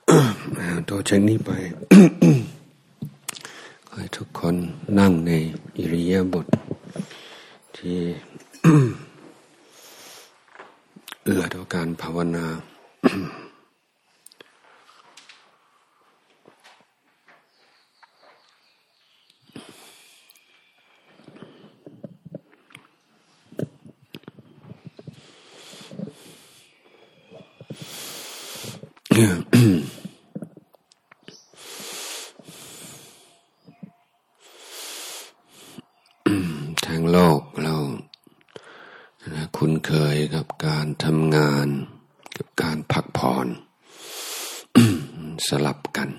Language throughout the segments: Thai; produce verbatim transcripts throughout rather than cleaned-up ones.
ต่อจากนี้ไป ขอให้ทุกคนนั่งในอิริยาบถที่ เอื้อต่อการภาวนา ทางโลกเราคุ้นเคยกับการทำงานกับการพักผ่อน สลับกัน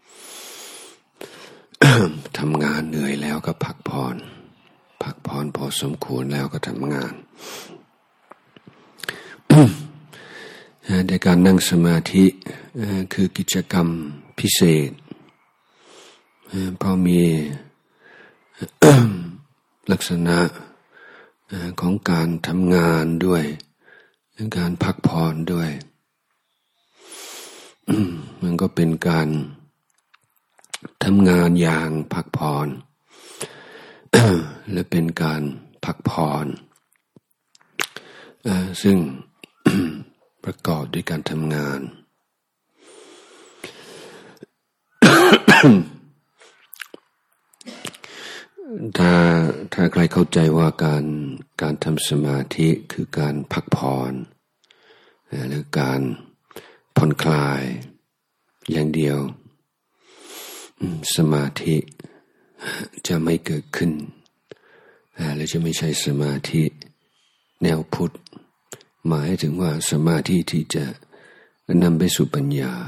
ทำงานเหนื่อยแล้วก็พักผ่อนพักผ่อนพอสมควรแล้วก็ทำงาน ในการนั่งสมาธิคือกิจกรรมพิเศษเพราะมี ลักษณะของการทำงานด้วยการพักผ่อนด้วย มันก็เป็นการทำงานอย่างพักผ่อน และเป็นการพักผ่อนซึ่ง ประกอบด้วยการทำงาน ถ้าถ้าใครเข้าใจว่าการการทำสมาธิคือการพักผ่อนหรือการผ่อนคลายอย่างเดียวสมาธิจะไม่เกิดขึ้นและจะไม่ใช่สมาธิแนวพุทธหมายถึงว่าสมาธิที่จะนำไปสู่ปัญญา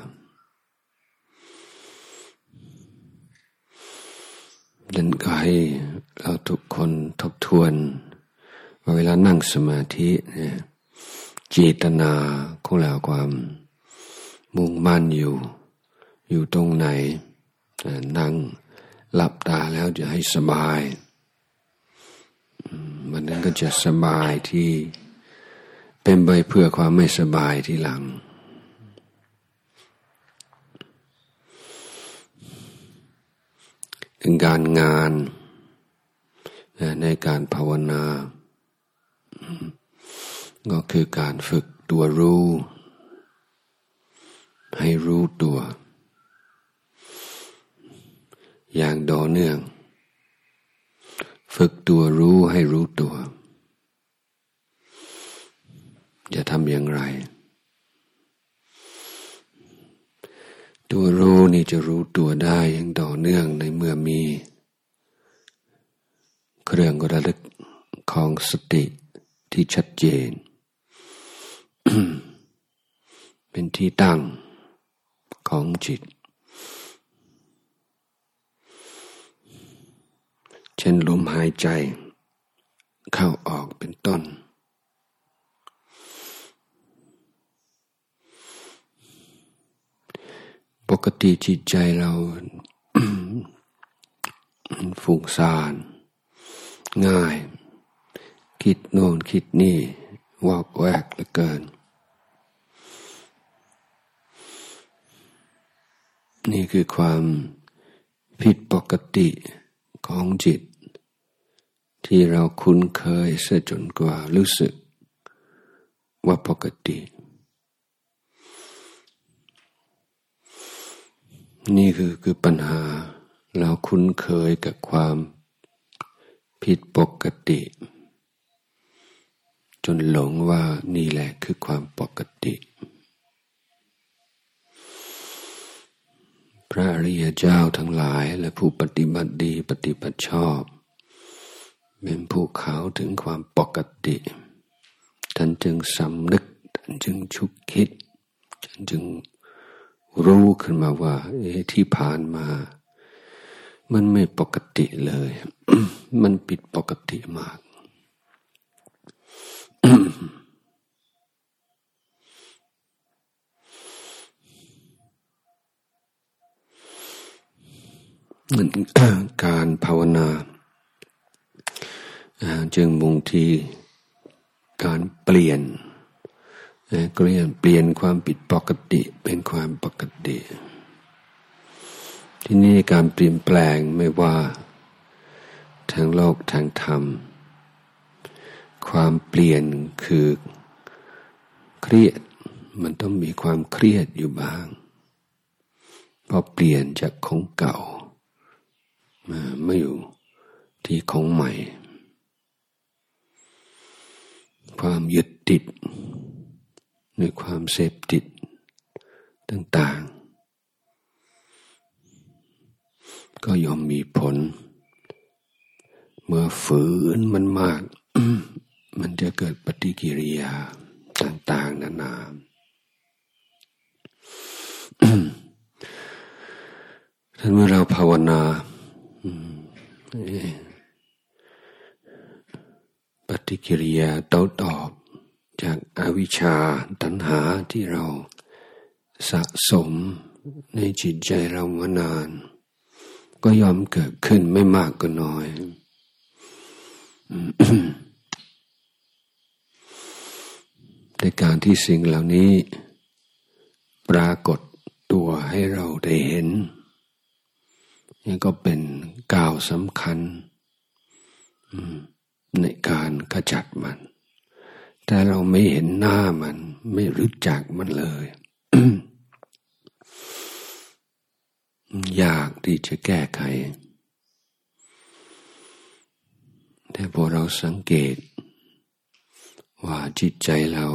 ดังนั้นก็ให้เราทุกคนทบทวนว่าเวลานั่งสมาธิเนี่ยเจตนาของเราความมุ่งมั่นอยู่อยู่ตรงไหนนั่งหลับตาแล้วจะให้สบายมันนั้นก็จะสบายที่เป็นไปเพื่อความไม่สบายทีหลังถึงการงานในการภาวนาก็คือการฝึกตัวรู้ให้รู้ตัวอย่างต่อเนื่องฝึกตัวรู้ให้รู้ตัวจะทำอย่างไรตัวรู้นี่จะรู้ตัวได้อย่างต่อเนื่องในเมื่อมีเครื่องระลึกของสติที่ชัดเจน เป็นที่ตั้งของจิตเช่นลมหายใจเข้าออกเป็นต้นปกติจิตใจเรา ฟุ้งซ่านง่ายคิดโน่นคิดนี่วอกแวกเหลือเกินนี่คือความผิดปกติของจิตที่เราคุ้นเคยเสียจนกว่ารู้สึกว่าปกตินี่คือคือปัญหาเราคุ้นเคยกับความผิดปกติจนหลงว่านี่แหละคือความปกติพระอริยเจ้าทั้งหลายและผู้ปฏิบัติดีปฏิบัติชอบเป็นผู้เขาถึงความปกติท่านจึงสำนึกท่านจึงฉุกคิดท่านจึงรู้ขึ้นมาว่าเอ๊ะที่ผ่านมามันไม่ปกติเลย มันผิดปกติมาก การภาวนาจึงมุ่งที่การเปลี่ยนเปลี่ยนเปลี่ยนความผิดปกติเป็นความปกติที่นี่การเปลี่ยนแปลงไม่ว่าทางโลกทางธรรมความเปลี่ยนคือเครียดมันต้องมีความเครียดอยู่บ้างเพราะเปลี่ยนจากของเก่ามาไม่อยู่ที่ของใหม่ความยึดติดในความเสพติดต่างๆก็ย่อมมีผลเมื่อฝืนมันมาก มันจะเกิดปฏิกิริยาต่างๆนานาถ้าเมื่อเราภาวนาปฏิกิริยาโต้ตอบจากอวิชชาตัณหาที่เราสะสมในจิตใจเรามานานก็ยอมเกิดขึ้นไม่มากก็น้อยในการที่สิ่งเหล่านี้ปรากฏตัวให้เราได้เห็นนี่ก็เป็นก้าวสำคัญในการขจัดมันแต่เราไม่เห็นหน้ามันไม่รู้จักมันเลย ยากที่จะแก้ไขแต่พอเราสังเกตว่าจิตใจเรา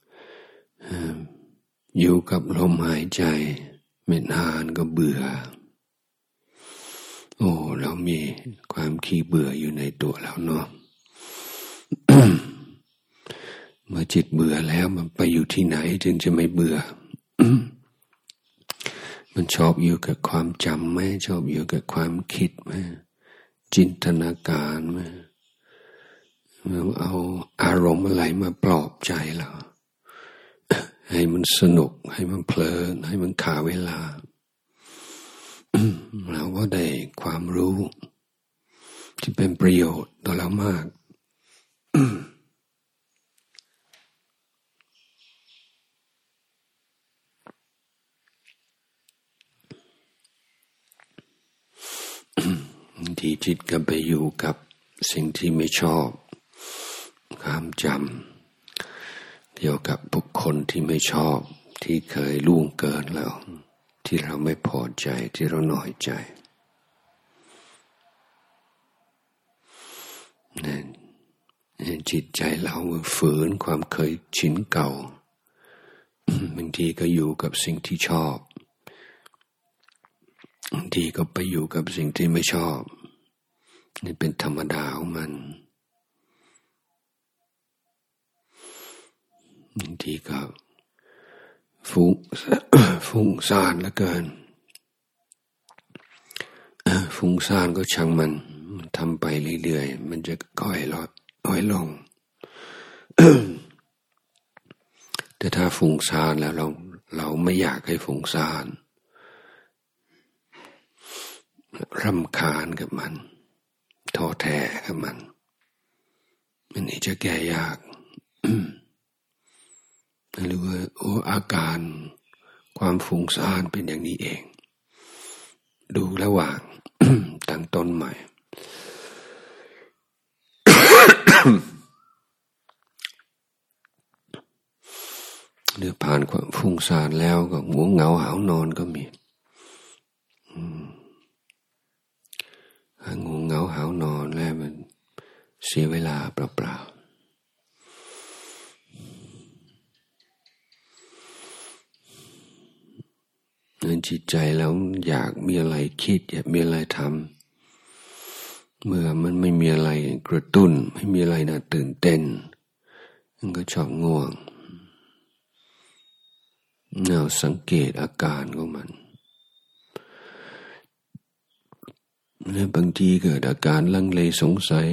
อยู่กับลมหายใจไม่นานก็เบื่อโอ้เรามีความขี้เบื่ออยู่ในตัวเราเนาะ เมื่อจิตเบื่อแล้วมันไปอยู่ที่ไหนจึงจะไม่เบื่อ มันชอบอยู่กับความจำไหมชอบอยู่กับความคิดไหมจินตนาการไหมเอาอารมณ์อะไรมาปลอบใจเราให้มันสนุกให้มันเพลินให้มันฆ่าเวลา เราก็ได้ความรู้ที่เป็นประโยชน์ต่อเรามาก ที่จิตก็ไปอยู่กับสิ่งที่ไม่ชอบความจำเกี่ยวกับบุคคลที่ไม่ชอบที่เคยล่วงเกินแล้วที่เราไม่พอใจที่เราน้อยใจนั่นจิตใจเราฝืนความเคยชินเก่าบางทีก็อยู่กับสิ่งที่ชอบบางทีก็ไปอยู่กับสิ่งที่ไม่ชอบนี่เป็นธรรมดาของมันบางทีก็ฟุ้งฟุ้งซ่านเหลือเกินฟุ้งซ่านก็ช่างมันมันทำไปเรื่อยๆมันจะค่อยลดค่อยลง แต่ถ้าฟุ้งซ่านแล้วเราเราไม่อยากให้ฟุ้งซ่านรำคาญกับมันท้อแท้กับมันมันนี่จะแก้ยาก หรือว่าโอ้อาการความฟุ้งซ่านเป็นอย่างนี้เองดูระหว่าง ตั้งต้นใหม่ หรือผ่านความฟุ้งซ่านแล้วก็ง่วงเหงาหาวนอนก็มีง่วงเหงาหาวนอนแล้วมันเสียเวลาเปล่าๆนั่นจิตใจแล้วอยากมีอะไรคิดอยากมีอะไรทำเมื่อมันไม่มีอะไรกระตุ้นไม่มีอะไรน่าตื่นเต้นมันก็ชอบง่วงเราสังเกตอาการของมันและบางทีเกิดอาการลังเลสงสัย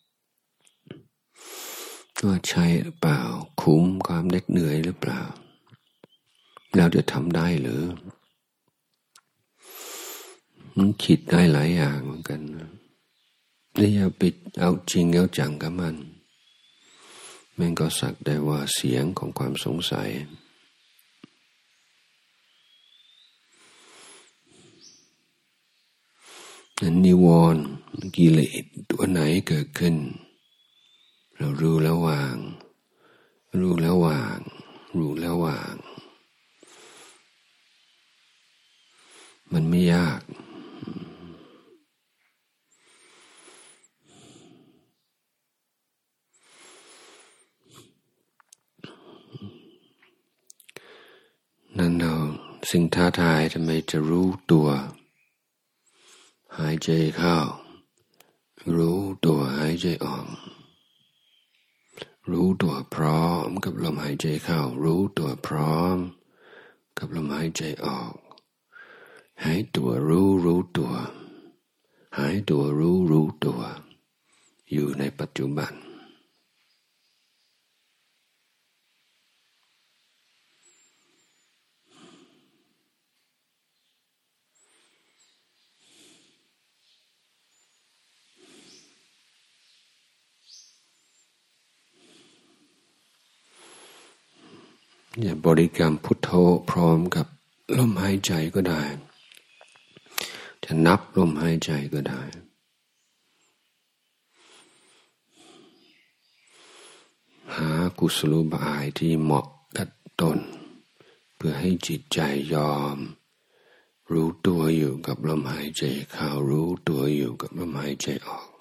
ว่าใช่หรือเปล่าคุ้มความเหน็ดเหนื่อยหรือเปล่าเราจะทำได้หรือมันคิดได้หลายอย่างเหมือนกันนี่อย่าไปเอาจริงเอาจังกับมันมันก็สักได้ว่าเสียงของความสงสัยนิวรณ์กิเลสตัวไหนเกิดขึ้นเรารู้แล้ววางรู้แล้ววางรู้แล้ววางมันไม่ยากนั่นเราสิ่งท้าทายทำไมจะรู้ตัวหายใจเข้ารู้ตัวหายใจออกรู้ตัวพร้อมกับลมหายใจเข้ารู้ตัวพร้อมกับลมหายใจออกหายตัวรู้รู้ตัวหายตัวรู้รู้ตัวอยู่ในปัจจุบันอย่าบริกรรมพุทโธพร้อมกับลมหายใจก็ได้จะนับลมหายใจก็ได้หากุศโลบายที่เหมาะกับตนเพื่อให้จิตใจยอมรู้ตัวอยู่กับลมหายใจเข้ารู้ตัวอยู่กับลมหายใจออก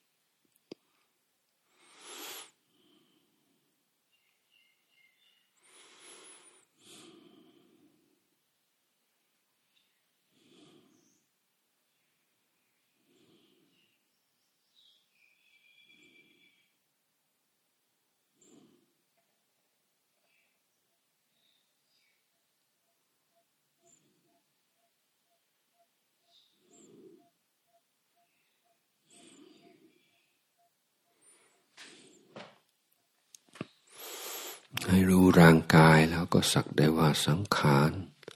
ให้รู้ร่างกายแล้วก็สักได้ว่าสังขาร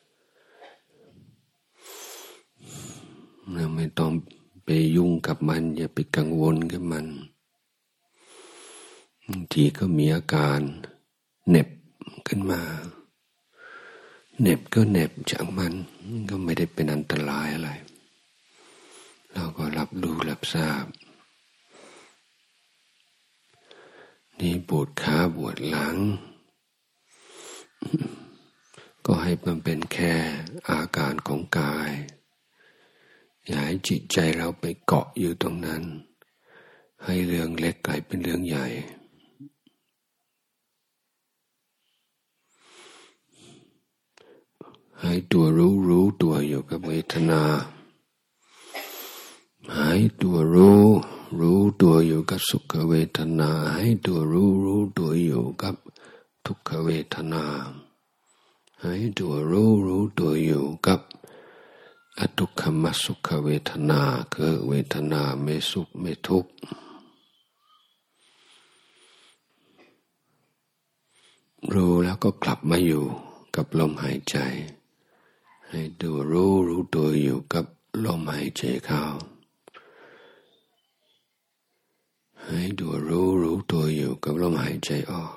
เราไม่ต้องไปยุ่งกับมันอย่าไปกังวลกับมันบางทีก็มีอาการเหน็บขึ้นมาเหน็บก็เหน็บจากมันก็ไม่ได้เป็นอันตรายอะไรเราก็รับรู้รับทราบนี่ปวดขาปวดหลังก็ให้มันเป็นแค่อาการของกายอย่าให้จิตใจเราไปเกาะอยู่ตรงนั้นให้เรื่องเล็กกลายเป็นเรื่องใหญ่ให้ตัวรู้รู้ตัวอยู่กับเวทนาให้ตัวรู้รู้ตัวอยู่กับสุขเวทนาให้ตัวรู้รู้ตัวอยู่กับทุกขเวทนาให้ตัวรู้รู้ตัวอยู่กับอทุกขมสุขเวทนาคือเวทนาไม่สุขไม่ทุกข์รู้แล้วก็กลับมาอยู่กับลมหายใจให้ตัวรู้รู้ตัวอยู่กับลมหายใจเข้าให้ตัวรู้รู้ตัวอยู่กับลมหายใจออก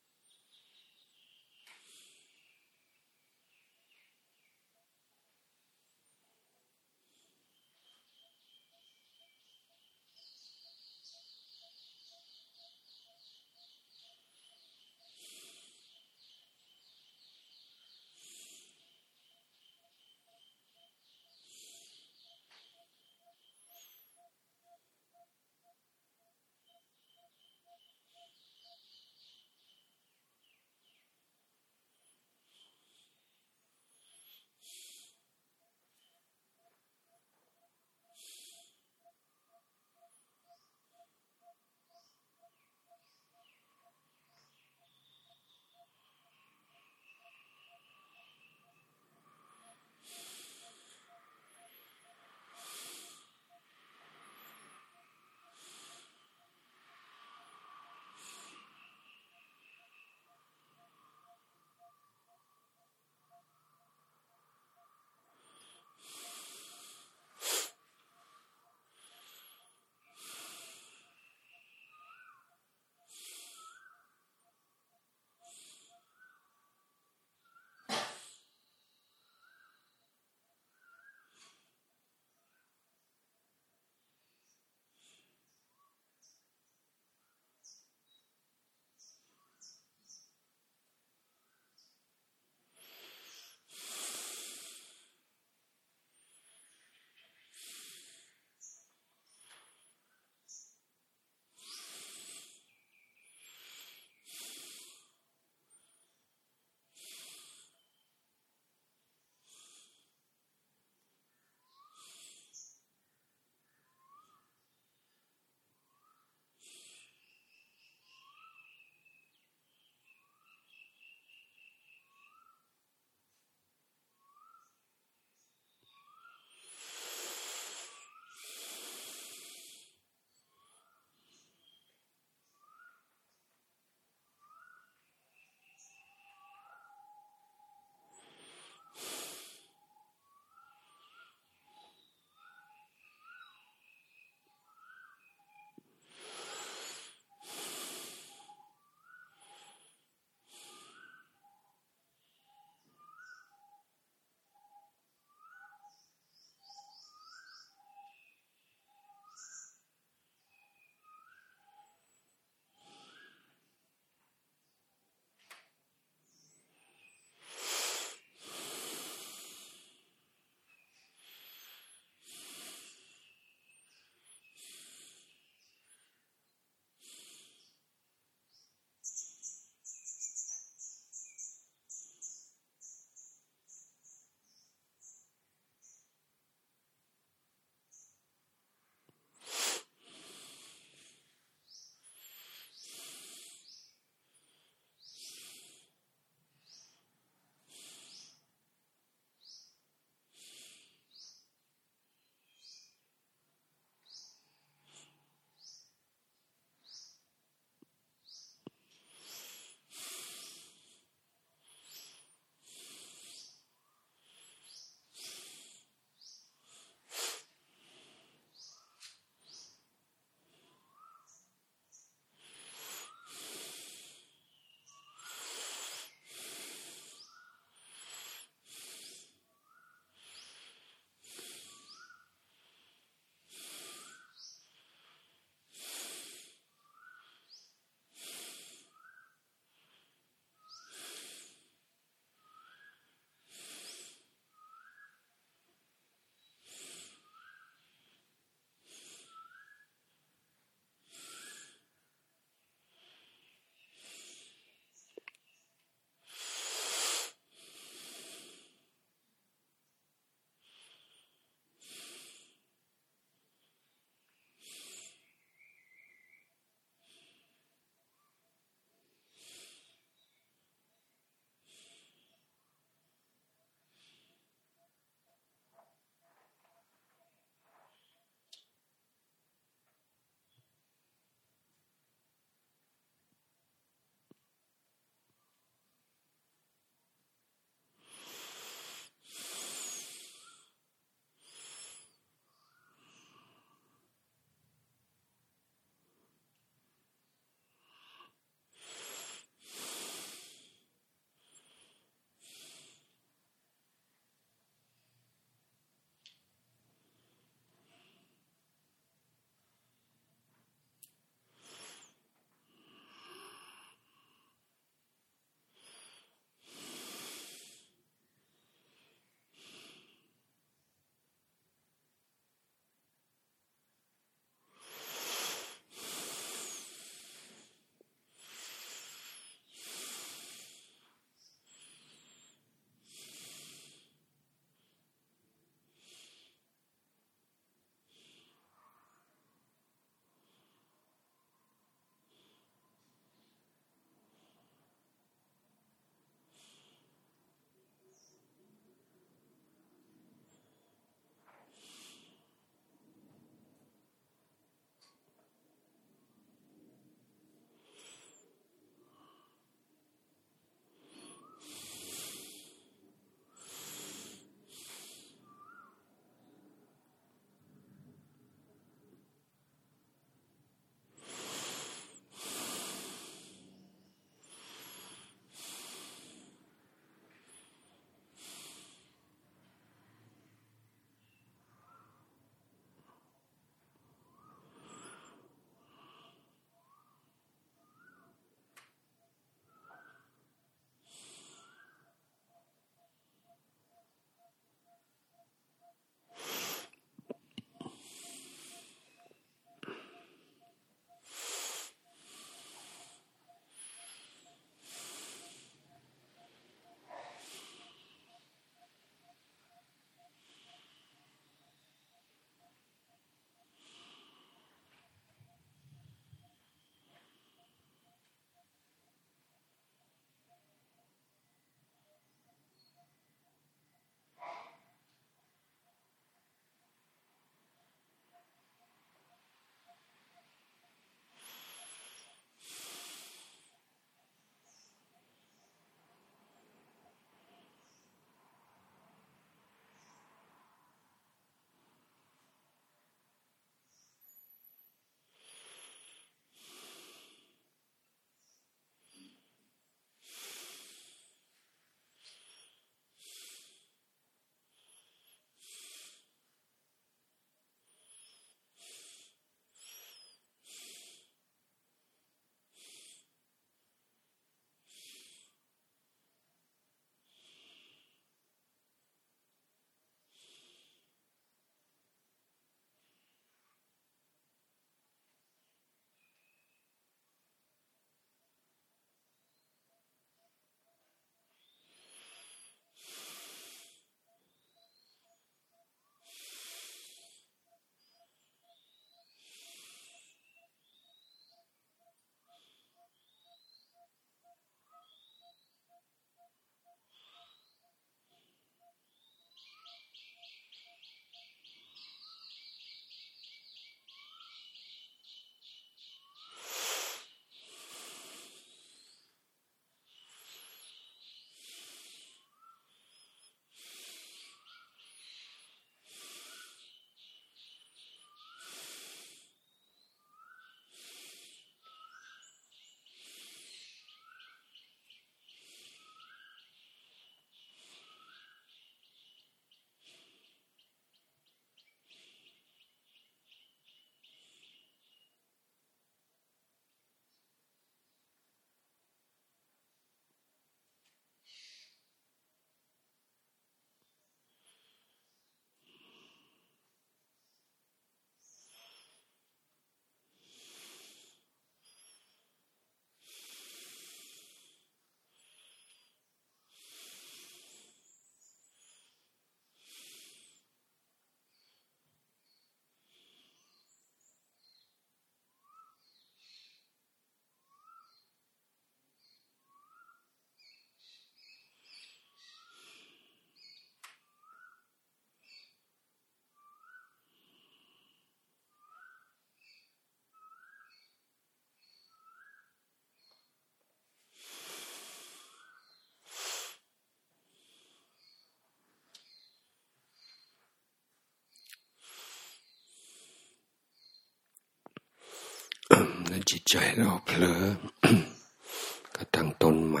จิตใจเราเผลอ ก็ตั้งต้นใหม่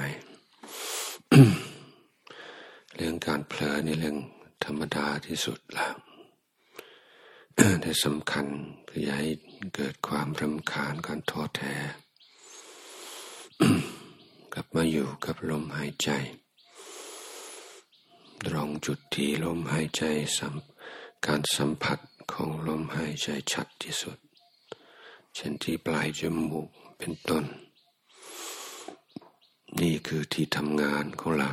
เรื่องการเผลอนี่เรื่องธรรมดาที่สุดแล้ว แต่สำคัญคืออย่าให้เกิดความรำคาญการท้อแท้ กลับมาอยู่กับลมหายใจตรงจุดที่ลมหายใจสัมการสัมผัสของลมหายใจชัดที่สุดเช่นที่ปลายจมูกเป็นต้นนี่คือที่ทำงานของเรา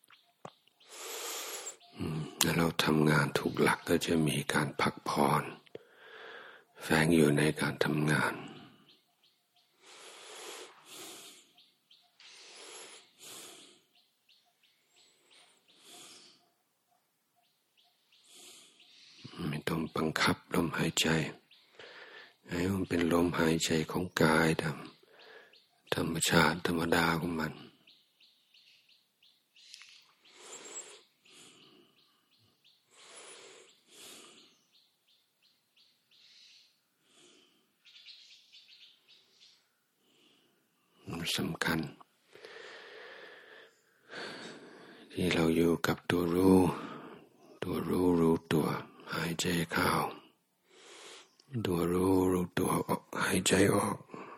ถ้าเราทำงานถูกหลักก็จะมีการพักผ่อนแฝงอยู่ในการทำงานไม่ต้องบังคับลมหายใจให้มันเป็นลมหายใจของกายธรรมธรรมชาติธรรมดาของมันสำคัญที่เราอยู่กับตัวรู้ตัวรู้รู้ตัวหายใจเข้าตัวรู้รู้ตัวออกหายใจออก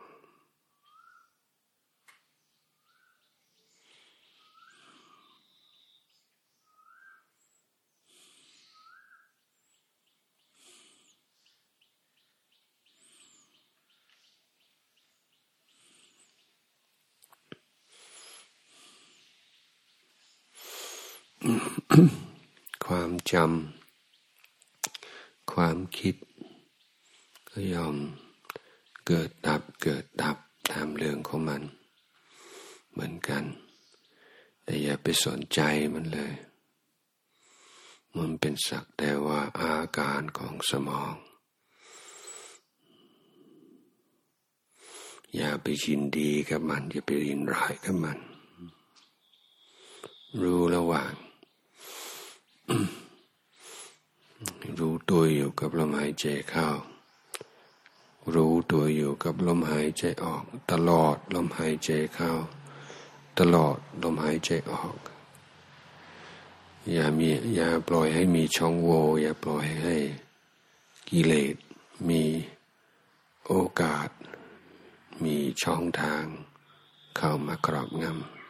ความจำความคิดก็ยอมเกิดดับเกิดดับตามเรื่องของมันเหมือนกันแต่อย่าไปสนใจมันเลยมันเป็นสักแต่ว่าอาการของสมองอย่าไปยินดีกับมันอย่าไปยินร้ายกับมันรู้ระหว่างรู้ตัวอยู่กับลมหายใจเข้ารู้ตัวอยู่กับลมหายใจออกตลอดลมหายใจเข้าตลอดลมหายใจออกอย่ามีอย่าปล่อยให้มีช่องโหว่อย่าปล่อยให้กิเลสมีโอกาสมีช่องทางเข้ามาครอบงำ